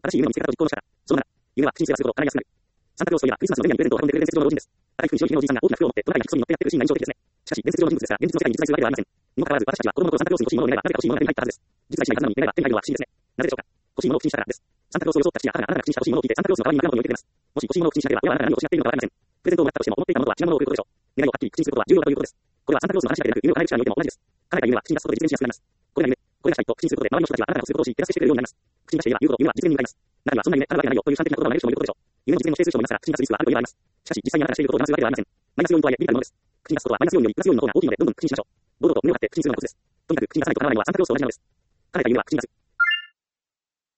正しい夢を見つけ方と実行の仕方。その7、夢は口にすればするほど叶いやすくなる。サンタクロースといえばクリスマスの前夜にプレゼントを運んでくれる伝説上の老人です。赤い服に白いひげのおじいさんが大きな服を持ってトナカイが引くそびに乗ってやってくるシーンが印象的ですね。しかし、伝説上の人物ですから、現実の世界に実在するわけではありません。にもかかわらず、私たちは子供の頃サンタクロースに欲しいものを願えば、誰か欲しいものが手に入ったはずです。実在しないはずなのに願えば手に入るのは不思議ですね。なぜでしょうか。欲しいものを口にしたからです。サンタクロースを装った父や母があなたが口にした欲しいものを聞いて、サンタクロースの代わりに枕元に置いてくれます。もし欲しいものを口にしなければ、親はあなたが何を欲しがっているのかわかりません。プレゼントをもらったとしても、持っていたものとは違うものを送ることでしょう。願いをはっきり口にすることは重要だということです。これはサンタクロースの話だけでなく、夢を叶える力においても同じです。叶えた夢は口に出すことで実現しやすくなります。これが夢。これがしたいと口にすることで、周りの人たちはあなたがすることを知り、手助けしてくれるようになります。口に出していれば言うこと、夢は実現に向かいます。中にはそんな夢叶うわけないよという悲観的な言葉を投げる人もいることでしょう。夢の実現の指定数値を見ますから、口に出すリスクはあると言えばあります。しかし、実際にあなたがしていることを騙すわけではありません。マイナス要因とはいえ、ビビたるものです。口に出すことはマイナス要因よりプラス要因の方が大きいので、どんどん口にしましょう。堂々と胸を張って口にするのがコツです。とにかく口に出さないと叶わないのはサンタクロースと同じなのです。叶えた夢は口に出す。